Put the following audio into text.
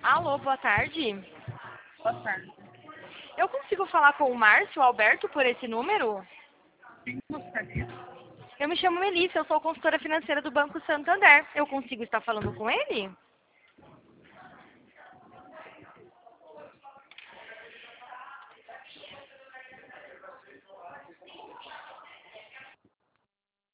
Alô, boa tarde. Boa tarde. Eu consigo falar com o Márcio Alberto por esse número? Quem gostaria? Eu me chamo Melissa, eu sou consultora financeira do Banco Santander. Eu consigo estar falando com ele?